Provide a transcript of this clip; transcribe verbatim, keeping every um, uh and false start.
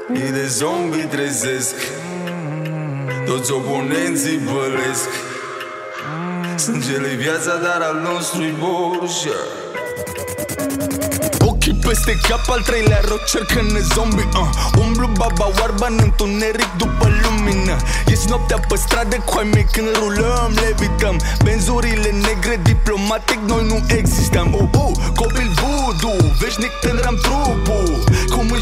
Mii de zombi trezesc, toți oponenții bălesc. Sângele-i viața, dar al nostru-i borșa. Ochii peste cap, al treilea rog, cercă-ne zombie uh. Umblu baba oarbă în întuneric după lumină. Ies noaptea pe stradă cu ai mei când rulăm, levităm. Benzurile negre, diplomatic, noi nu existăm. Oh, oh, copil voodoo, veșnic tânăram trupul. Cum îi